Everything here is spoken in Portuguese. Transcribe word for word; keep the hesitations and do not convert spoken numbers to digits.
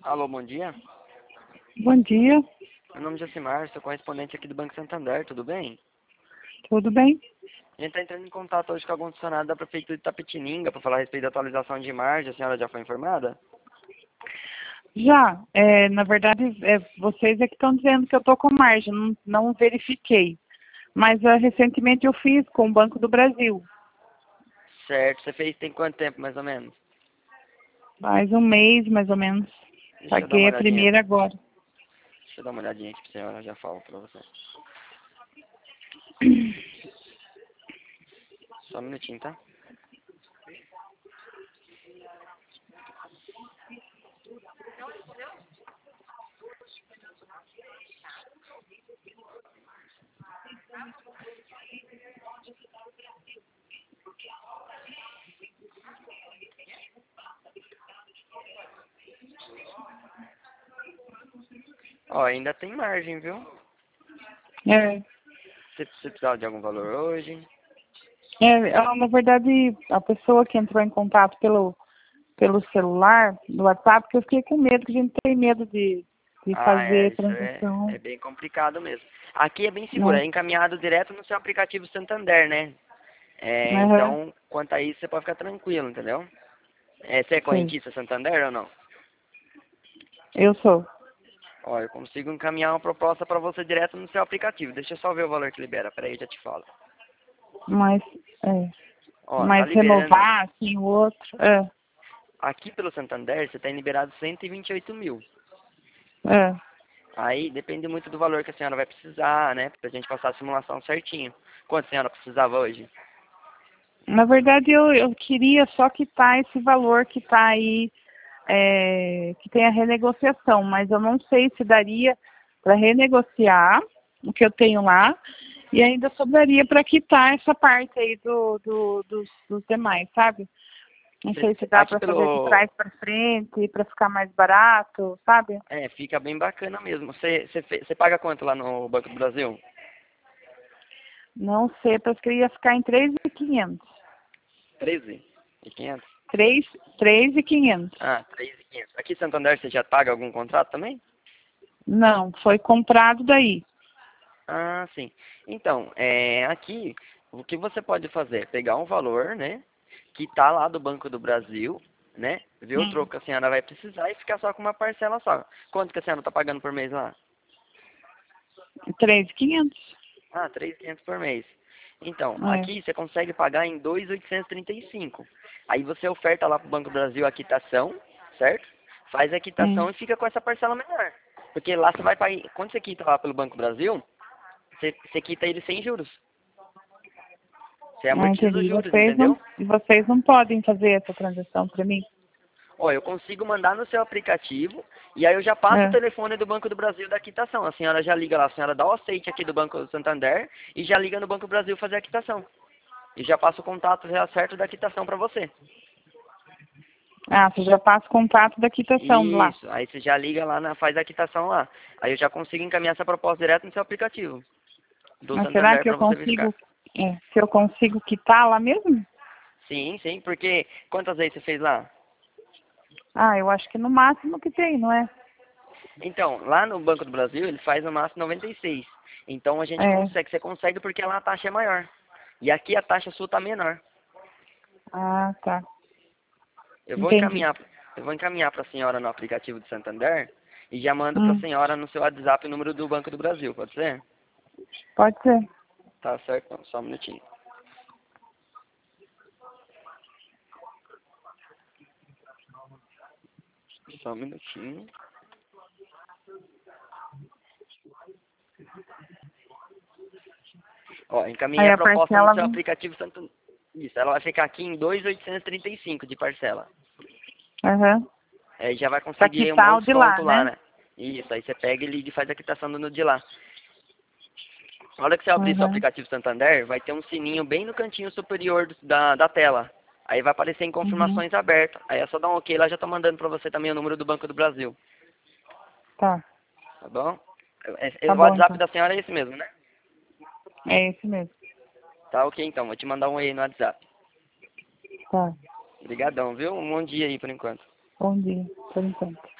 Alô, bom dia. Bom dia, Meu nome é Josimar, sou correspondente aqui do Banco Santander, tudo bem? tudo bem? A gente está entrando em contato hoje com algum funcionário da Prefeitura de Itapetininga para falar a respeito da atualização de margem. A senhora já foi informada? Já, é, na verdade, é, vocês é que estão dizendo que eu estou com margem, não, não verifiquei. Mas ah, recentemente eu fiz com o Banco do Brasil, Certo, você fez tem quanto tempo, mais ou menos? faz um mês mais ou menos. Deixa eu dar Paguei uma a olhadinha. primeira agora. Deixa eu dar uma olhadinha aqui pra senhora, eu já falo para você. Só um minutinho, tá? Ó, ainda tem margem, viu? É, Você, você precisava de algum valor hoje? é, ah, na verdade, a pessoa que entrou em contato pelo, pelo celular, do WhatsApp, que eu fiquei com medo, que a gente tem medo de, de Ah, é, fazer isso é, transação, é bem complicado mesmo. Aqui é bem seguro, né? é encaminhado direto no seu aplicativo Santander, né? É, Aham, então, quanto a isso, você pode ficar tranquilo, entendeu? É, você é sei. correntista Santander ou não? Eu sou. Ó, eu consigo encaminhar uma proposta para você direto no seu aplicativo. Deixa eu só ver o valor que libera. Peraí, eu já te falo. Mas, é, Ó, tá mas liberando. renovar, assim, o outro, é, Aqui pelo Santander, você tem liberado cento e vinte e oito mil. é. Aí depende muito do valor que a senhora vai precisar, né? Pra gente passar a simulação certinho. Quanto a senhora precisava hoje? Na verdade, eu, eu queria só quitar esse valor que está aí, é, que tem a renegociação, mas eu não sei se daria para renegociar o que eu tenho lá e ainda sobraria para quitar essa parte aí do, do, dos, dos demais, sabe? Não Cê- sei se cê- dá aqui para fazer de pelo... trás para frente, para ficar mais barato, sabe? É, fica bem bacana mesmo. Você você fe- você paga quanto lá no Banco do Brasil? Não sei, parece que eu ia ficar em três mil e quinhentos. treze e quinhentos? três, três mil e quinhentos. Ah, três e quinhentos. Aqui em Santander você já paga algum contrato também? Não, foi comprado daí. Ah, sim. Então, é, aqui, o que você pode fazer? Pegar um valor, né? Que tá lá do Banco do Brasil, né? Ver o Hum. troco que a senhora vai precisar e ficar só com uma parcela só. Quanto que a senhora tá pagando por mês lá? três mil e quinhentos. Ah, três mil e quinhentos por mês. Então, É. aqui você consegue pagar em dois mil oitocentos e trinta e cinco. Aí você oferta lá pro Banco do Brasil a quitação, certo? Faz a Hum. quitação e fica com essa parcela menor. Porque lá você vai pagar, quando você quita lá pelo Banco do Brasil, você, você quita ele sem juros. Você Ah, amortiza os entendi. juros, Vocês não, entendeu? vocês não podem fazer essa transação para mim? Ó, eu consigo mandar no seu aplicativo e aí eu já passo o É. telefone do Banco do Brasil da quitação. A senhora já liga lá, a senhora dá o aceite aqui do Banco do Santander e já liga no Banco do Brasil fazer a quitação. E já passa o contato já certo da quitação para você. Ah, você já passa o contato da quitação lá. Isso, aí você já liga lá, na, faz a quitação lá. Aí eu já consigo encaminhar essa proposta direto no seu aplicativo do Mas será Santander que eu para você verificar. consigo, é, se eu consigo quitar lá mesmo? Sim, sim, porque quantas vezes você fez lá? Ah, eu acho que no máximo que tem, não é? Então, lá no Banco do Brasil, ele faz no máximo noventa e seis. Então a gente É. consegue, você consegue porque lá a taxa é maior. E aqui a taxa sua tá menor. Ah, tá. Eu vou Entendi. encaminhar, eu vou encaminhar para a senhora no aplicativo do Santander e já mando para a Hum. senhora no seu WhatsApp o número do Banco do Brasil, pode ser? Pode ser. Tá certo, então, só um minutinho. Só um minutinho. Ó, encaminhei Aí a a proposta no parcela seu vem. aplicativo Santander. Isso, ela vai ficar aqui em dois mil oitocentos e trinta e cinco de parcela. Aham. Aí já vai Pra conseguir um bom quitar o de lá, desconto lá, né? né? Isso, aí você pega e liga e faz a quitação do no de lá. Na hora que você abrir seu Aham. aplicativo Santander, vai ter um sininho bem no cantinho superior do- da, da tela. Aí vai aparecer em Uhum. confirmações abertas. Aí é só dar um ok lá, já tá mandando pra você também o número do Banco do Brasil. Tá. Tá bom? É- é- Tá o bom, WhatsApp então. da senhora é esse mesmo, né? É esse mesmo. Tá ok então, vou te mandar um aí no WhatsApp. Tá. Obrigadão, viu? Um bom dia aí por enquanto. Bom dia, por enquanto.